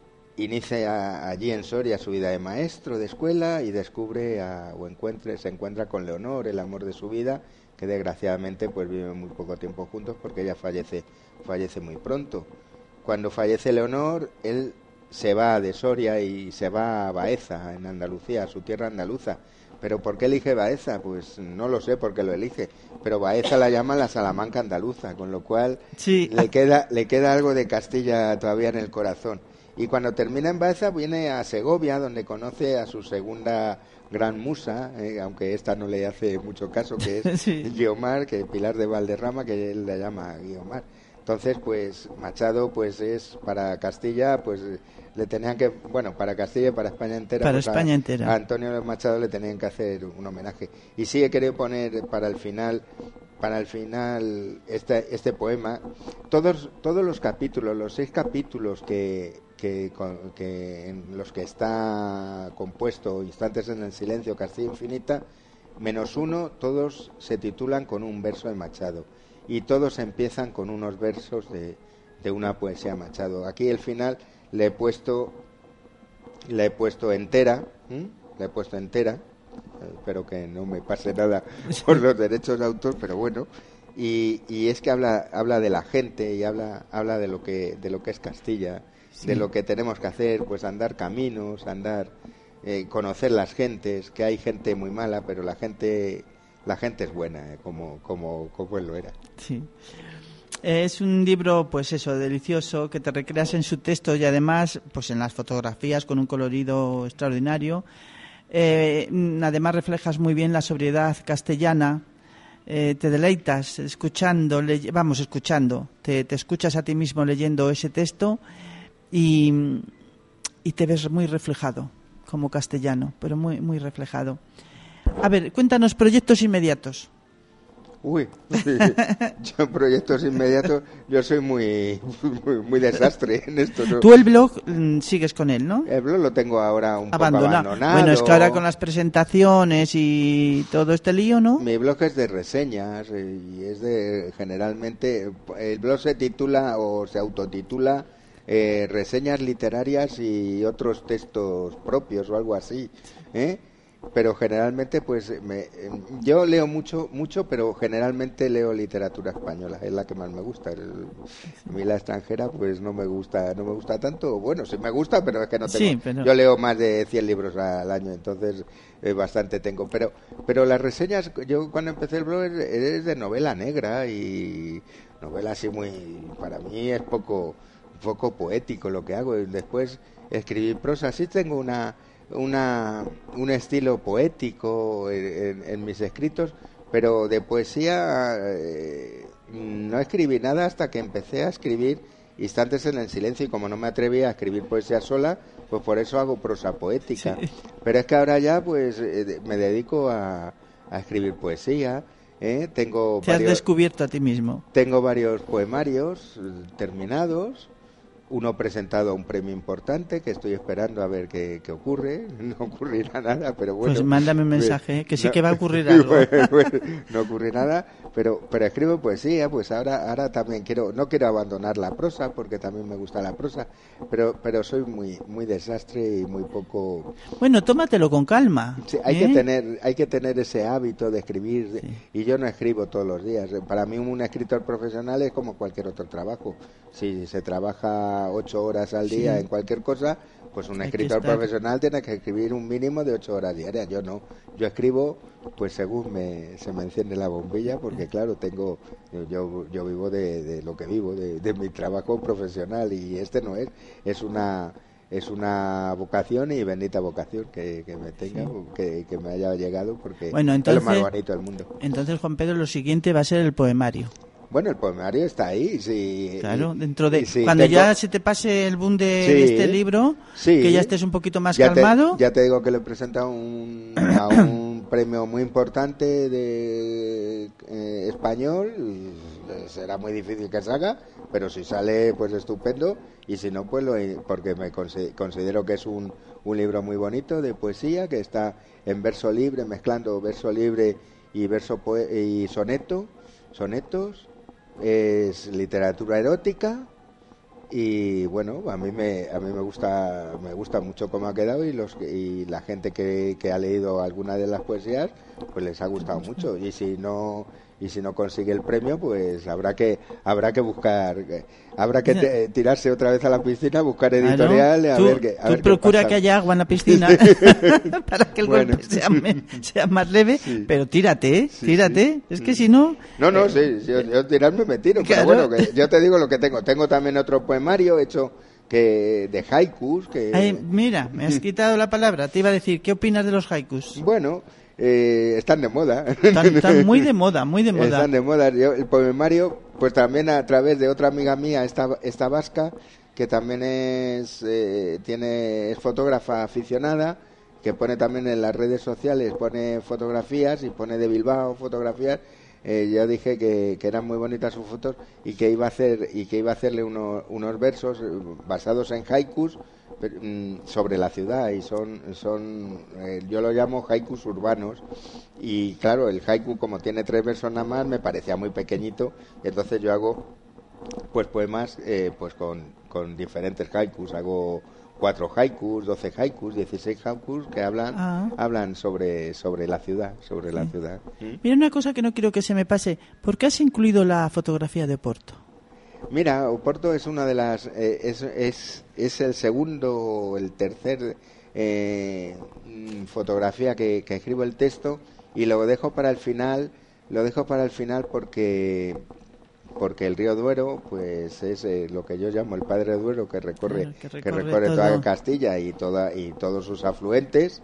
S2: Inicia allí en Soria su vida de maestro de escuela y descubre a, o encuentre, se encuentra con Leonor, el amor de su vida, que desgraciadamente pues viven muy poco tiempo juntos porque ella fallece, fallece muy pronto. Cuando fallece Leonor, él se va de Soria y se va a Baeza, en Andalucía, a su tierra andaluza. ¿Pero por qué elige Baeza? Pues no lo sé por qué lo elige, pero Baeza la llaman la Salamanca andaluza, con lo cual sí. le queda le queda algo de Castilla todavía en el corazón. Y cuando termina en Baeza viene a Segovia, donde conoce a su segunda gran musa, eh, aunque esta no le hace mucho caso, que es sí. Guiomar, que Pilar de Valderrama, que él la llama Guiomar. Entonces, pues Machado, pues es para Castilla, pues le tenían que, bueno, para Castilla y para España entera,
S1: para
S2: pues
S1: España
S2: a,
S1: entera.
S2: a Antonio Machado le tenían que hacer un homenaje. Y sí he querido poner para el final, para el final este este poema, todos todos los capítulos, los seis capítulos que que, que en los que está compuesto Instantes en el silencio, Castilla infinita, menos uno, todos se titulan con un verso de Machado. Y todos empiezan con unos versos de, de una poesía Machado. Aquí el final le he puesto le he puesto entera, ¿eh? le he puesto entera, eh, espero que no me pase nada por los derechos de autor, pero bueno, y, y es que habla habla de la gente y habla habla de lo que de lo que es Castilla, sí. de lo que tenemos que hacer, pues andar caminos, andar eh, conocer las gentes, que hay gente muy mala, pero la gente La gente es buena, eh, como, como, como él lo era.
S1: Sí. Es un libro, pues eso, delicioso, que te recreas en su texto y además, pues en las fotografías con un colorido extraordinario. Eh, además reflejas muy bien la sobriedad castellana. Eh, te deleitas escuchando, le, vamos, escuchando. Te, te escuchas a ti mismo leyendo ese texto y, y te ves muy reflejado como castellano, pero muy, muy reflejado. A ver, cuéntanos proyectos inmediatos.
S2: Uy, yo proyectos inmediatos, yo soy muy, muy muy desastre en esto, ¿no?
S1: Tú el blog sigues con él, ¿no?
S2: El blog lo tengo ahora un
S1: abandonado.
S2: poco abandonado.
S1: Bueno, es que ahora con las presentaciones y todo este lío, ¿no?
S2: Mi blog es de reseñas y es de, generalmente, el blog se titula o se autotitula eh, Reseñas literarias y otros textos propios o algo así, ¿eh? Pero generalmente pues me, yo leo mucho mucho pero generalmente leo literatura española, es la que más me gusta. El, a mí la extranjera pues no me gusta no me gusta tanto, bueno, sí me gusta, pero es que no tengo, sí, pero... yo leo más de cien libros al año, entonces eh, bastante tengo, pero pero las reseñas, yo cuando empecé el blog es, es de novela negra y novela así muy, para mí es poco poco poético lo que hago, y después escribir prosa. Sí tengo una, una un estilo poético en, en, en mis escritos, pero de poesía eh, no escribí nada hasta que empecé a escribir Instantes en el silencio, y como no me atrevía a escribir poesía sola, pues por eso hago prosa poética. Sí. Pero es que ahora ya pues eh, me dedico a, a escribir poesía. ¿eh? Tengo
S1: Te
S2: varios,
S1: has descubierto a ti mismo.
S2: Tengo varios poemarios eh, terminados. Uno presentado a un premio importante que estoy esperando a ver qué, qué ocurre. No ocurrirá nada, pero bueno.
S1: Pues mándame un mensaje, que sí
S2: no,
S1: que va a ocurrir algo.
S2: Bueno, bueno, no ocurre nada, pero pero escribo poesía, pues ahora ahora también quiero, no quiero abandonar la prosa, porque también me gusta la prosa, pero pero soy muy muy desastre y muy poco.
S1: Bueno, tómatelo con calma.
S2: Sí, hay
S1: ¿eh?
S2: que tener hay que tener ese hábito de escribir,
S1: sí.
S2: Y yo no escribo todos los días. Para mí un escritor profesional es como cualquier otro trabajo. Si se trabaja ocho horas al día sí. en cualquier cosa, pues un Hay escritor profesional tiene que escribir un mínimo de ocho horas diarias. Yo no, yo escribo pues según me, se me enciende la bombilla, porque claro, tengo yo yo vivo de, de lo que vivo, de, de mi trabajo profesional, y este no es, es una es una vocación, y bendita vocación que, que me tenga, sí. que, que me haya llegado, porque
S1: bueno, entonces,
S2: es lo más bonito del mundo.
S1: Entonces, Juan Pedro, lo siguiente va a ser el poemario.
S2: Bueno, el poemario está ahí, sí.
S1: Claro, dentro de...
S2: Sí,
S1: cuando
S2: tengo...
S1: ya se te pase el boom de,
S2: sí,
S1: de este libro,
S2: sí.
S1: que ya estés un poquito más
S2: ya
S1: calmado...
S2: Te, ya te digo que le he presentado un, a un premio muy importante de eh, español. Será muy difícil que salga, pero si sale, pues estupendo. Y si no, pues lo... porque me considero que es un, un libro muy bonito de poesía, que está en verso libre, mezclando verso libre y verso poe y soneto, sonetos. Es literatura erótica, y bueno, a mí me a mí me gusta me gusta mucho cómo ha quedado, y los y la gente que, que ha leído alguna de las poesías pues les ha gustado mucho, y si no y si no consigue el premio, pues habrá que habrá que buscar habrá que te, tirarse otra vez a la piscina, buscar editorial,
S1: ah,
S2: a
S1: tú,
S2: ver qué a
S1: tú
S2: ver
S1: procura
S2: qué
S1: que haya agua en la piscina para que el
S2: bueno.
S1: golpe sea, me, sea más leve, sí. pero tírate, ¿eh?
S2: Sí,
S1: tírate,
S2: sí.
S1: es que si no...
S2: No, no,
S1: eh,
S2: sí, yo, yo tirarme me tiro,
S1: claro.
S2: pero bueno, que yo te digo lo que tengo. Tengo también otro poemario hecho que de haikus. Que...
S1: Ay, mira, me has quitado la palabra, te iba a decir, ¿qué opinas de los haikus?
S2: Bueno... Eh, están de moda.
S1: Están, están muy de moda, muy de moda.
S2: Están de moda. Yo, el poemario, pues también a través de otra amiga mía, esta, esta vasca, que también es eh, tiene es fotógrafa aficionada, que pone también en las redes sociales, pone fotografías, y pone de Bilbao fotografías. Eh, yo dije que, que eran muy bonitas sus fotos, y que iba a hacer y que iba a hacerle uno, unos versos basados en haikus sobre la ciudad, y son son eh, yo lo llamo haikus urbanos. Y claro, el haiku, como tiene tres versos nada más, me parecía muy pequeñito, entonces yo hago pues poemas eh, pues con, con diferentes haikus. Hago cuatro haikus, doce haikus, dieciséis haikus que hablan ah. hablan sobre sobre la ciudad, sobre sí. la ciudad. ¿Mm?
S1: Mira, una cosa que no quiero que se me pase, ¿por qué has incluido la fotografía de Oporto?
S2: Mira, Oporto es una de las eh, es, es es el segundo o el tercer eh, fotografía que, que escribo el texto, y lo dejo para el final, lo dejo para el final porque porque el río Duero pues es eh, lo que yo llamo el padre Duero, que recorre claro, que recorre, que recorre toda Castilla y toda y todos sus afluentes.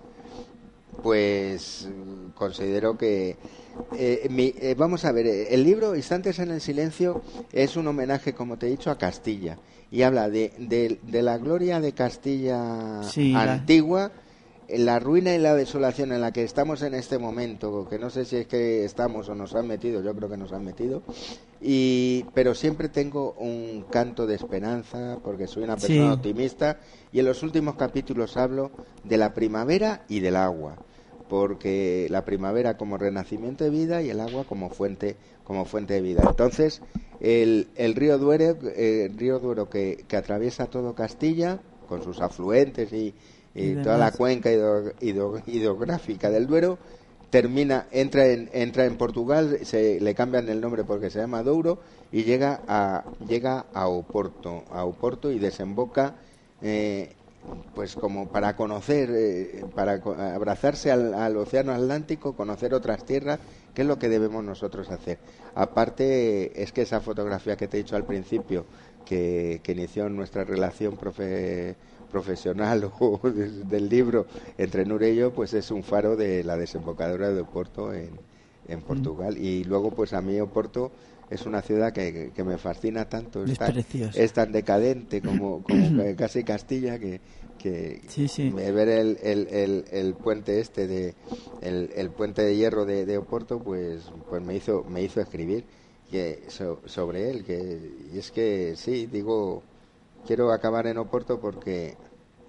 S2: Pues considero que eh, mi, eh, vamos a ver, el libro Instantes en el silencio es un homenaje, como te he dicho, a Castilla, y habla de, de, de la gloria de Castilla sí, antigua, la... la ruina y la desolación en la que estamos en este momento, que no sé si es que estamos o nos han metido, yo creo que nos han metido, y pero siempre tengo un canto de esperanza, porque soy una persona sí. optimista, y en los últimos capítulos hablo de la primavera y del agua, porque la primavera como renacimiento de vida y el agua como fuente como fuente de vida. Entonces el, el río Duero, eh, el río Duero que, que atraviesa todo Castilla con sus afluentes y, y, y toda la cuenca hidro, hidro, hidrográfica del Duero, termina entra en entra en Portugal, se le cambian el nombre porque se llama Douro, y llega a llega a Oporto, a Oporto y desemboca eh, pues como para conocer, eh, para abrazarse al, al océano Atlántico, conocer otras tierras, que es lo que debemos nosotros hacer. Aparte, es que esa fotografía que te he dicho al principio, que, que inició nuestra relación profe, profesional o de, del libro entre Nuria y yo, pues es un faro de la desembocadura de Oporto en, en Portugal. Mm. Y luego, pues a mí Oporto es una ciudad que, que me fascina tanto, es,
S1: es,
S2: tan, es tan decadente como, como casi Castilla, que, que
S1: sí, sí.
S2: ver el, el, el, el puente este de el, el puente de hierro de, de Oporto, pues pues me hizo me hizo escribir que so, sobre él, que y es que sí, digo, quiero acabar en Oporto porque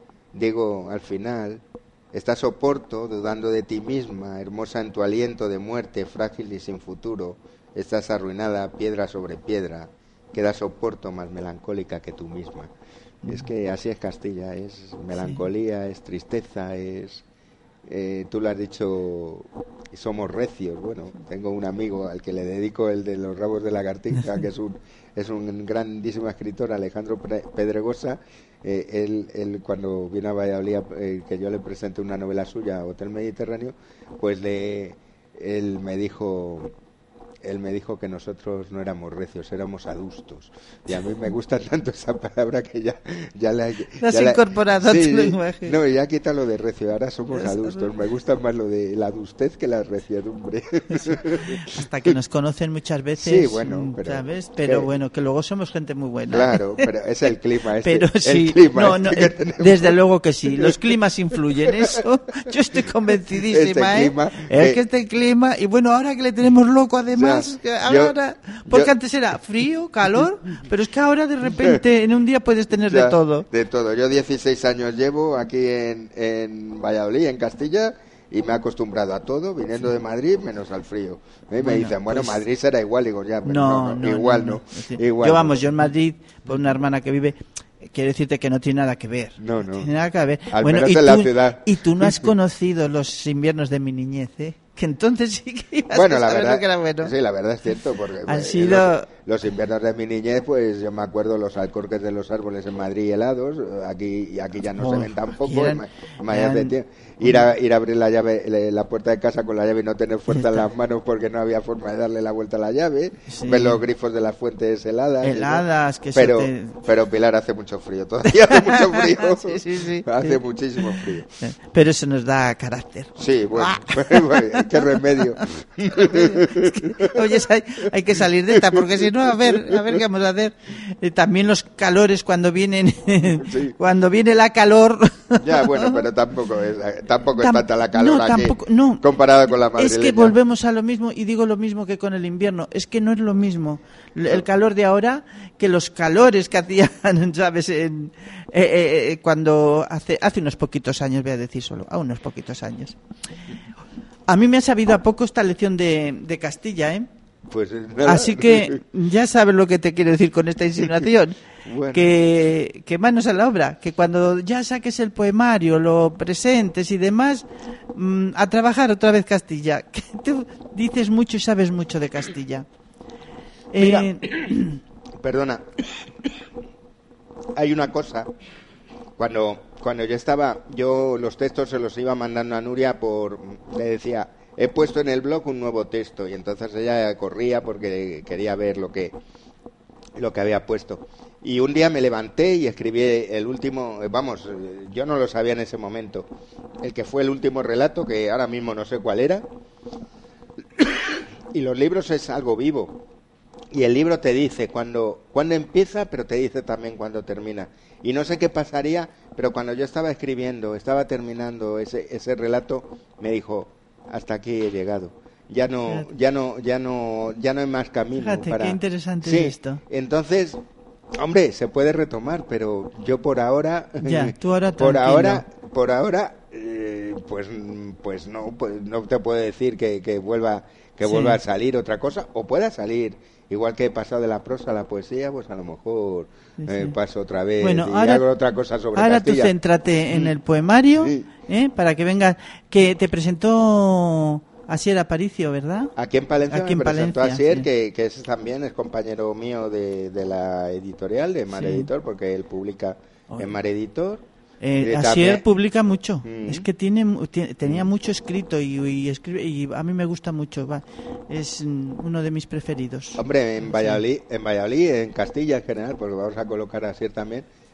S2: digo, al final estás Oporto dudando de ti misma, hermosa en tu aliento de muerte, frágil y sin futuro. Estás arruinada, piedra sobre piedra, quedas Oporto más melancólica que tú misma. Mm. Es que así es Castilla, es melancolía, sí. Es tristeza, es... Eh, tú lo has dicho, somos recios. Bueno, tengo un amigo al que le dedico el de los rabos de lagartija, que es un es un grandísimo escritor, Alejandro Pedregosa. Eh, él, él cuando vino a Valladolid, eh, que yo le presenté una novela suya, Hotel Mediterráneo, pues le él me dijo... él me dijo que nosotros no éramos recios, éramos adustos. Y a mí me gusta tanto esa palabra que ya, ya la he
S1: la has incorporado a tu lenguaje.
S2: No, ya quita lo de recio, ahora somos es adustos. Me gusta más lo de la adustez que la reciedumbre.
S1: Sí. Hasta que nos conocen muchas veces,
S2: sí, bueno, pero,
S1: ¿sabes? Pero que, bueno, que luego somos gente muy buena.
S2: Claro, pero es el clima este.
S1: Pero sí,
S2: el clima
S1: no,
S2: este
S1: no,
S2: que tenemos.
S1: Desde luego que sí, los climas influyen, eso yo estoy convencidísima, este clima, ¿eh? Es que este clima, y bueno, ahora que le tenemos loco además, o sea, ahora, yo, porque yo, antes era frío, calor, pero es que ahora de repente en un día puedes tener
S2: ya,
S1: de todo.
S2: De todo. Yo dieciséis años llevo aquí en, en Valladolid, en Castilla, y me he acostumbrado a todo, viniendo de Madrid, menos al frío. Me, bueno, me dicen, bueno, pues, Madrid será igual, digo, ya, pero no, no, no, igual no. no. no. Igual
S1: yo, vamos, no. yo en Madrid, por una hermana que vive, quiero decirte que no tiene nada que ver.
S2: No, no.
S1: Tiene nada que ver.
S2: Al
S1: bueno,
S2: menos
S1: y
S2: en
S1: tú,
S2: la ciudad.
S1: Y tú no has conocido los inviernos de mi niñez, ¿eh? Que entonces sí que ibas
S2: bueno,
S1: a
S2: la
S1: saber
S2: verdad,
S1: lo que era bueno.
S2: Sí, la verdad es cierto, porque
S1: Han
S2: pues,
S1: sido...
S2: los, los inviernos de mi niñez, pues yo me acuerdo los alcorques de los árboles en Madrid helados, aquí y aquí ya no oh, se ven tampoco, eran, eran... ir a ir a abrir la llave, la puerta de casa con la llave y no tener fuerza en las manos porque no había forma de darle la vuelta a la llave, sí. Ver los grifos de las fuentes heladas,
S1: heladas, que
S2: pero
S1: te...
S2: pero Pilar, hace mucho frío, todavía hace mucho frío,
S1: sí, sí, sí.
S2: hace
S1: sí.
S2: muchísimo frío,
S1: pero eso nos da carácter.
S2: Sí, bueno, ah. bueno qué remedio.
S1: Oye, hay, hay que salir de esta porque si no, a ver, a ver qué vamos a hacer. Eh, también los calores cuando vienen, sí. Cuando viene la calor.
S2: Ya, bueno, pero tampoco es, tampoco Tam- es tanta la calor
S1: no,
S2: aquí
S1: tampoco, no.
S2: comparada con la madrileña.
S1: Es que volvemos a lo mismo y digo lo mismo que con el invierno. Es que no es lo mismo el calor de ahora que los calores que hacían, ¿sabes? En, eh, eh, cuando hace hace unos poquitos años, voy a decir solo, a unos poquitos años. A mí me ha sabido a poco esta lección de, de Castilla, ¿eh?
S2: Pues nada.
S1: Así que ya sabes lo que te quiero decir con esta insinuación. Bueno. que, que manos a la obra, que cuando ya saques el poemario, lo presentes y demás, mmm, a trabajar otra vez Castilla. Que tú dices mucho y sabes mucho de Castilla.
S2: Mira, eh... perdona, hay una cosa, cuando... Cuando yo estaba, yo los textos se los iba mandando a Nuria por, le decía, he puesto en el blog un nuevo texto, y entonces ella corría porque quería ver lo que, lo que había puesto. Y un día me levanté y escribí el último, vamos, yo no lo sabía en ese momento, el que fue el último relato, que ahora mismo no sé cuál era. Y los libros es algo vivo. Y el libro te dice cuando, cuando empieza, pero te dice también cuando termina. Y no sé qué pasaría, pero cuando yo estaba escribiendo, estaba terminando ese, ese relato, me dijo, hasta aquí he llegado. Ya no, Fíjate. ya no, ya no, ya no hay más camino.
S1: Fíjate,
S2: para...
S1: qué interesante
S2: sí,
S1: es esto.
S2: Entonces, hombre, se puede retomar, pero yo por ahora,
S1: ya, tú ahora
S2: por ahora, por ahora, eh, pues, pues no, pues no te puedo decir que, que vuelva, que sí. vuelva a salir otra cosa, o pueda salir. Igual que he pasado de la prosa a la poesía, pues a lo mejor sí, sí. Eh, paso otra vez
S1: bueno,
S2: y
S1: ahora,
S2: hago otra cosa sobre
S1: ahora
S2: Castilla.
S1: Ahora tú céntrate en el poemario, sí. ¿eh? Para que venga, que te presentó Asier Aparicio, ¿verdad?
S2: Aquí en Palencia
S1: Aquí
S2: me
S1: en
S2: presentó
S1: Palencia,
S2: Asier,
S1: sí.
S2: que, que es también es compañero mío de, de la editorial, de Mar sí. Editor, porque él publica Oye. en Mar Editor.
S1: Eh, Asier publica mucho, mm. es que tiene, tiene tenía mucho escrito y, y escribe y a mí me gusta mucho, va. Es uno de mis preferidos.
S2: Hombre, en Valladolid, sí. en Valladolid, en Castilla en general, porque vamos a colocar a Asier también,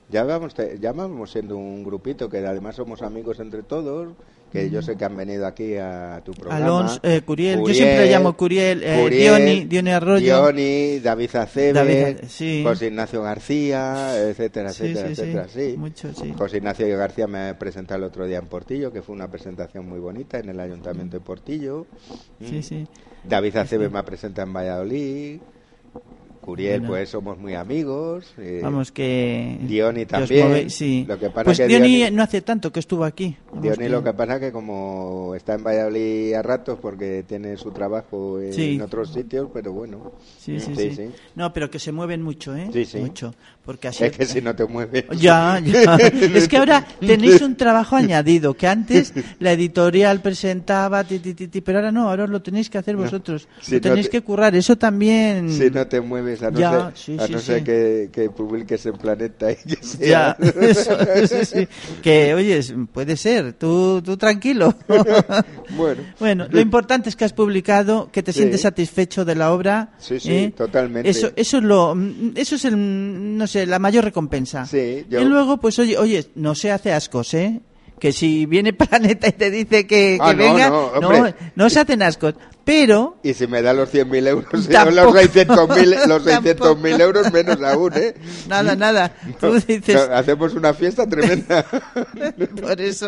S2: ya vamos, te, ya vamos siendo un grupito que además somos amigos entre todos, que yo sé que han venido aquí a tu programa.
S1: Alonso, eh, Curiel, Curiel, yo siempre llamo Curiel, eh, Curiel Dioni, Dioni Arroyo.
S2: Dioni, David Acebe,
S1: David, sí.
S2: José Ignacio García, etcétera,
S1: sí,
S2: etcétera,
S1: sí,
S2: etcétera. Sí.
S1: Sí. Mucho, sí.
S2: José Ignacio García me presentó el otro día en Portillo, que fue una presentación muy bonita en el Ayuntamiento de Portillo.
S1: Sí, sí.
S2: David Acebe sí. me presenta en Valladolid. Curiel, bueno. pues somos muy amigos. Eh,
S1: Vamos, que...
S2: Dioni también.
S1: Move... Sí.
S2: Lo que pasa
S1: pues
S2: que
S1: Dioni,
S2: Dioni
S1: no hace tanto que estuvo aquí.
S2: Vamos Dioni que... lo que pasa es que como está en Valladolid a ratos porque tiene su trabajo en sí. otros sitios, pero bueno.
S1: Sí sí, sí, sí, sí. No, pero que se mueven mucho, ¿eh?
S2: Sí, sí.
S1: Mucho. Porque así...
S2: Es que si no te mueves...
S1: Ya, ya. Es que ahora tenéis un trabajo añadido, que antes la editorial presentaba, ti, ti, ti, ti, pero ahora no, ahora lo tenéis que hacer vosotros. No, si lo tenéis no te... que currar, eso también...
S2: Si no te mueves, a no
S1: ya,
S2: ser,
S1: sí,
S2: a
S1: sí,
S2: no
S1: sí.
S2: ser que, que publiques en Planeta y que sea...
S1: Ya, eso, eso sí. Que, oye, puede ser, tú, tú tranquilo.
S2: Bueno.
S1: Bueno, lo importante es que has publicado, que te sí. sientes satisfecho de la obra.
S2: Sí, sí,
S1: ¿eh?
S2: Totalmente.
S1: Eso, eso es lo, eso es el, no sé, la mayor recompensa.
S2: Sí, yo...
S1: Y luego, pues oye, oye, no se hace ascos, ¿eh? Que si viene Planeta y te dice que,
S2: ah,
S1: que
S2: no,
S1: venga,
S2: no,
S1: no, no se hacen ascos. Pero...
S2: Y si me da los cien mil euros, los seiscientos mil los seiscientos mil euros menos aún, ¿eh?
S1: Nada, nada. Tú dices...
S2: No, hacemos una fiesta tremenda.
S1: Por eso.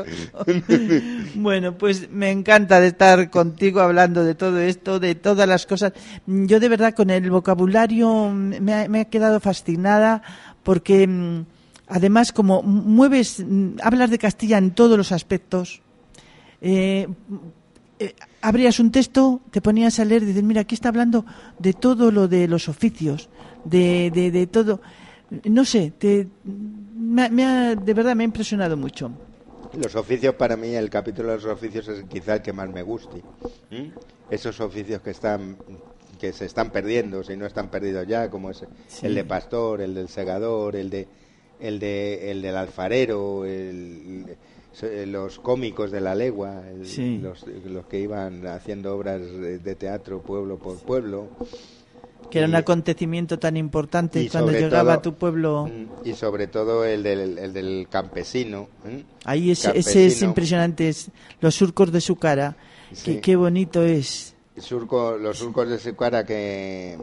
S1: Bueno, pues me encanta de estar contigo hablando de todo esto, de todas las cosas. Yo de verdad con el vocabulario me ha, me ha quedado fascinada porque... Además, como mueves, hablas de Castilla en todos los aspectos, eh, eh, abrías un texto, te ponías a leer y dices, mira, aquí está hablando de todo lo de los oficios, de, de, de todo, no sé, te, me, me ha, de verdad me ha impresionado mucho.
S2: Los oficios, para mí, el capítulo de los oficios es quizá el que más me guste. ¿Mm? Esos oficios que están... que se están perdiendo, si no están perdidos ya, como es sí. el de pastor, el del segador, el de... el de el del alfarero, el, el, los cómicos de la legua, el,
S1: sí.
S2: los, los que iban haciendo obras de teatro pueblo por pueblo.
S1: Que era
S2: y,
S1: un acontecimiento tan importante cuando llegaba
S2: todo,
S1: a tu pueblo.
S2: Y sobre todo el del, el del campesino. ¿eh?
S1: Ahí es, ese es impresionante, es, los surcos de su cara, sí. que, qué bonito es.
S2: Surco, los surcos de su cara que...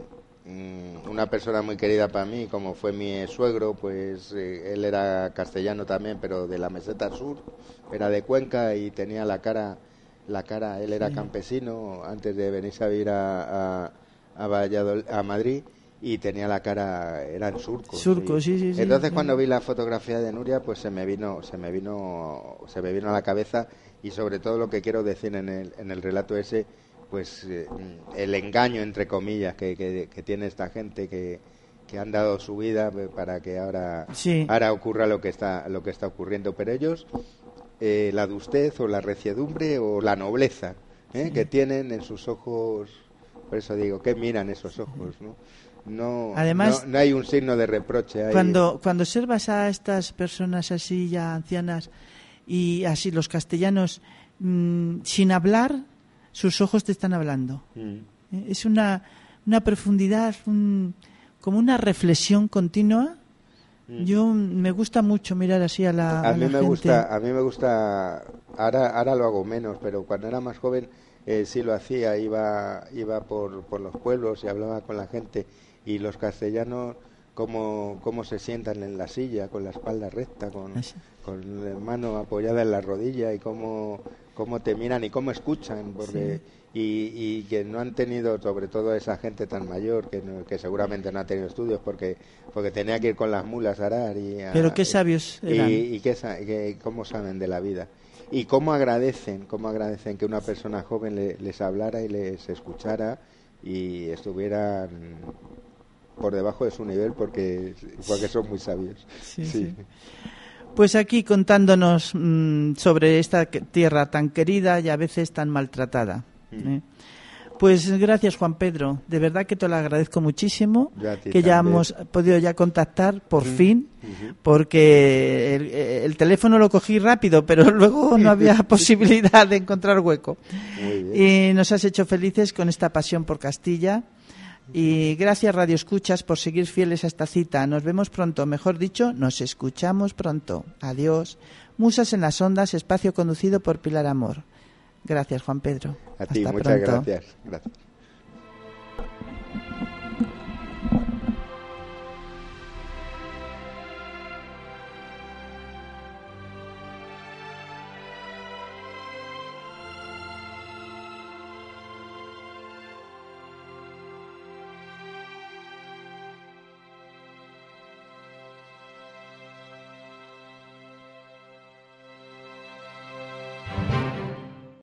S2: una persona muy querida para mí, como fue mi suegro, pues eh, él era castellano también, pero de la meseta sur, era de Cuenca y tenía la cara, la cara, él era sí. campesino antes de venirse a vivir a, a, a Valladolid, a Madrid, y tenía la cara, eran surcos.
S1: Surcos, sí, sí, sí.
S2: Entonces
S1: sí.
S2: cuando vi la fotografía de Nuria, pues se me vino, se me vino, se me vino a la cabeza, y sobre todo lo que quiero decir en el, en el relato ese, pues eh, el engaño, entre comillas, que, que, que tiene esta gente que, que han dado su vida para que ahora,
S1: sí.
S2: ahora ocurra lo que está lo que está ocurriendo. Pero ellos, eh, la adustez o la reciedumbre o la nobleza ¿eh? sí. que tienen en sus ojos, por eso digo, que miran esos ojos, ¿no? No,
S1: Además,
S2: no, no hay un signo de reproche ahí.
S1: Cuando, cuando observas a estas personas así ya ancianas y así los castellanos mmm, sin hablar, sus ojos te están hablando. Mm. Es una, una profundidad, un, como una reflexión continua. Mm. Yo me gusta mucho mirar así a la,
S2: a,
S1: a
S2: mí
S1: la
S2: me
S1: gente.
S2: gusta, a mí me gusta. Ahora, ahora lo hago menos, pero cuando era más joven eh, sí lo hacía. Iba, iba por, por los pueblos y hablaba con la gente, y los castellanos cómo, cómo se sientan en la silla con la espalda recta, con, con la mano apoyada en la rodilla, y cómo cómo te miran y cómo escuchan, porque sí. y, y que no han tenido, sobre todo esa gente tan mayor, que, no, que seguramente no ha tenido estudios, porque porque tenía que ir con las mulas a arar. Y a,
S1: Pero qué sabios eran.
S2: Y, y qué, que, cómo saben de la vida. Y cómo agradecen, cómo agradecen que una persona joven le, les hablara y les escuchara y estuvieran por debajo de su nivel, porque, porque son muy sabios.
S1: Sí, sí. Sí. Pues aquí contándonos mmm, sobre esta tierra tan querida y a veces tan maltratada. Mm. ¿eh? Pues gracias, Juan Pedro. De verdad que te lo agradezco muchísimo, que ya hemos podido ya contactar por mm. fin, mm-hmm. porque el, el teléfono lo cogí rápido, pero luego no había posibilidad de encontrar hueco. Y nos has hecho felices con esta pasión por Castilla. Y gracias, Radio Escuchas, por seguir fieles a esta cita. Nos vemos pronto, mejor dicho, nos escuchamos pronto. Adiós. Musas en las Ondas, espacio conducido por Pilar Amor. Gracias, Juan Pedro.
S2: A ti,
S1: Hasta
S2: muchas
S1: pronto.
S2: gracias. Gracias.